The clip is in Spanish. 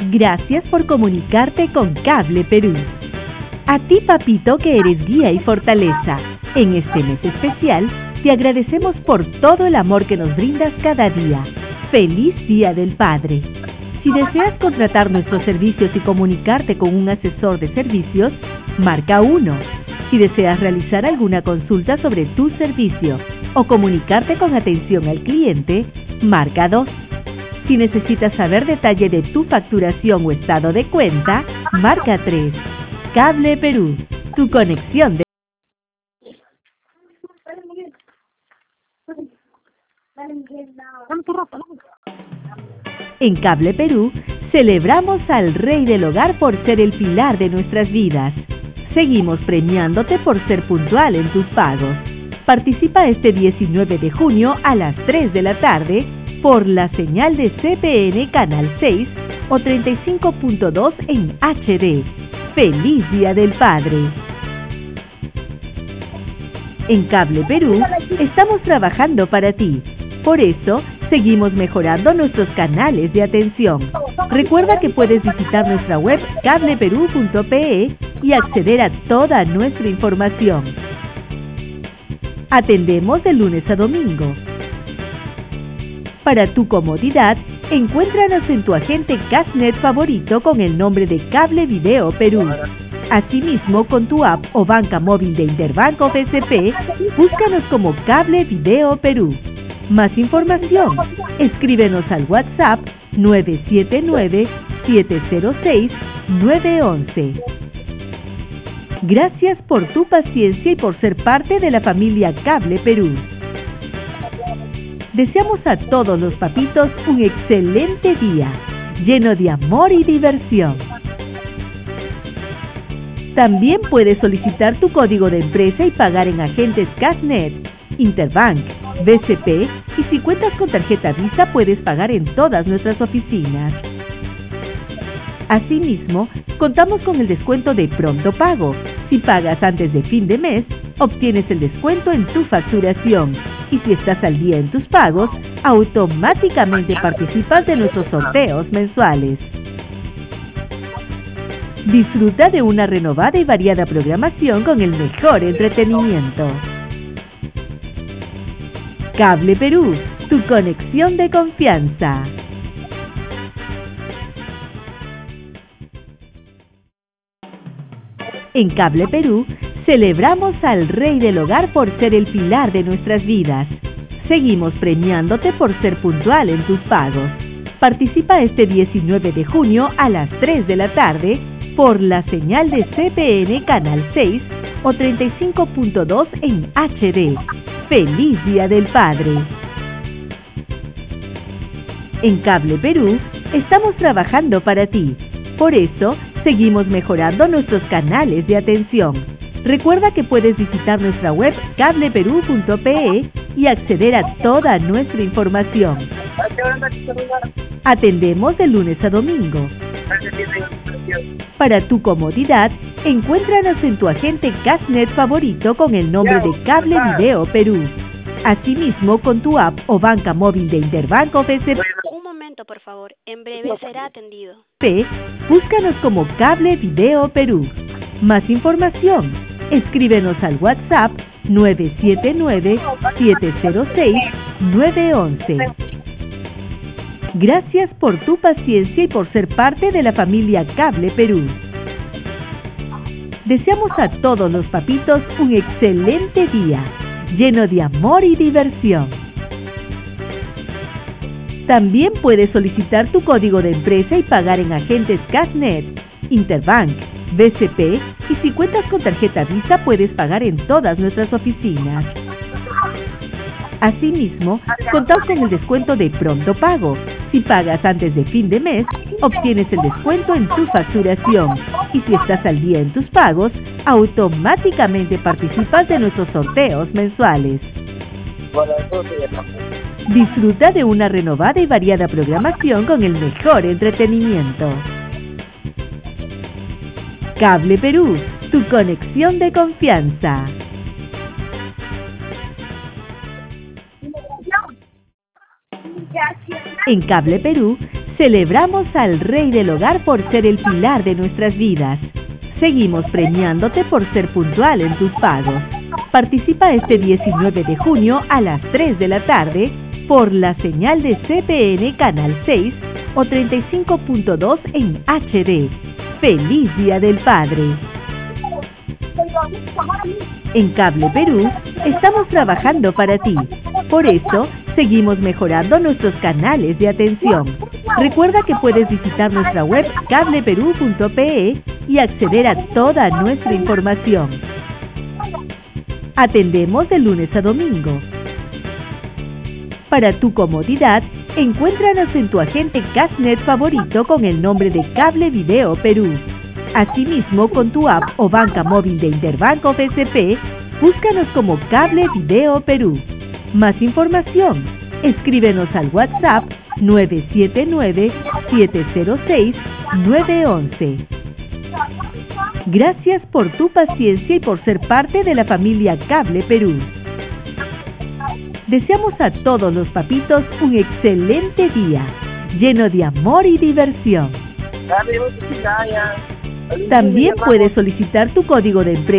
Gracias por comunicarte con Cable Perú. A ti, papito, que eres guía y fortaleza. En este mes especial, te agradecemos por todo el amor que nos brindas cada día. ¡Feliz Día del Padre! Si deseas contratar nuestros servicios y comunicarte con un asesor de servicios, marca 1. Si deseas realizar alguna consulta sobre tu servicio o comunicarte con atención al cliente, marca 2. Si necesitas saber detalle de tu facturación o estado de cuenta, marca 3. Cable Perú, tu conexión de... En Cable Perú, celebramos al Rey del Hogar por ser el pilar de nuestras vidas. Seguimos premiándote por ser puntual en tus pagos. Participa este 19 de junio a las 3 de la tarde por la señal de CPN Canal 6 o 35.2 en HD. ¡Feliz Día del Padre! En Cable Perú, estamos trabajando para ti. Por eso, seguimos mejorando nuestros canales de atención. Recuerda que puedes visitar nuestra web cableperú.pe y acceder a toda nuestra información. Atendemos de lunes a domingo. Para tu comodidad, encuéntranos en tu agente Cashnet favorito con el nombre de Cable Video Perú. Asimismo, con tu app o banca móvil de Interbank o BCP, búscanos como Cable Video Perú. Más información, escríbenos al WhatsApp 979-706-911. Gracias por tu paciencia y por ser parte de la familia Cable Perú. Deseamos a todos los papitos un excelente día, lleno de amor y diversión. También puedes solicitar tu código de empresa y pagar en agentes Cashnet, Interbank, BCP y si cuentas con tarjeta Visa puedes pagar en todas nuestras oficinas. Asimismo, contamos con el descuento de Pronto Pago. Si pagas antes de fin de mes, obtienes el descuento en tu facturación. Y si estás al día en tus pagos, automáticamente participas de nuestros sorteos mensuales. Disfruta de una renovada y variada programación con el mejor entretenimiento. Cable Perú, tu conexión de confianza. En Cable Perú, celebramos al Rey del Hogar por ser el pilar de nuestras vidas. Seguimos premiándote por ser puntual en tus pagos. Participa este 19 de junio a las 3 de la tarde por la señal de CPN Canal 6 o 35.2 en HD. ¡Feliz Día del Padre! En Cable Perú, estamos trabajando para ti. Por eso, seguimos mejorando nuestros canales de atención. Recuerda que puedes visitar nuestra web cableperú.pe y acceder a toda nuestra información. Atendemos de lunes a domingo. Para tu comodidad, encuéntranos en tu agente Cashnet favorito con el nombre de Cable Video Perú. Asimismo, con tu app o banca móvil de Interbank o BCP. Un momento, por favor. En breve será atendido. Búscanos como Cable Video Perú. Más información, escríbenos al WhatsApp 979-706-911. Gracias por tu paciencia y por ser parte de la familia Cable Perú. Deseamos a todos los papitos un excelente día, lleno de amor y diversión. También puedes solicitar tu código de empresa y pagar en agentes Cashnet, Interbank, BCP y si cuentas con tarjeta Visa puedes pagar en todas nuestras oficinas. Asimismo, contamos con el descuento de Pronto Pago. Si pagas antes de fin de mes, obtienes el descuento en tu facturación. Y si estás al día en tus pagos, automáticamente participas de nuestros sorteos mensuales. Disfruta de una renovada y variada programación con el mejor entretenimiento. Cable Perú, tu conexión de confianza. En Cable Perú, Celebramos al Rey del Hogar por ser el pilar de nuestras vidas. Seguimos premiándote por ser puntual en tus pagos. Participa este 19 de junio a las 3 de la tarde por la señal de CPN Canal 6 o 35.2 en HD. ¡Feliz Día del Padre! En Cable Perú estamos trabajando para ti. Por eso, seguimos mejorando nuestros canales de atención. Recuerda que puedes visitar nuestra web cableperú.pe y acceder a toda nuestra información. Atendemos de lunes a domingo. Para tu comodidad, encuéntranos en tu agente Cashnet favorito con el nombre de Cable Video Perú. Asimismo, con tu app o banca móvil de Interbanco BCP, búscanos como Cable Video Perú. Más información, escríbenos al WhatsApp 979-706-911. Gracias por tu paciencia y por ser parte de la familia Cable Perú. Deseamos a todos los papitos un excelente día, lleno de amor y diversión. También puedes solicitar tu código de empresa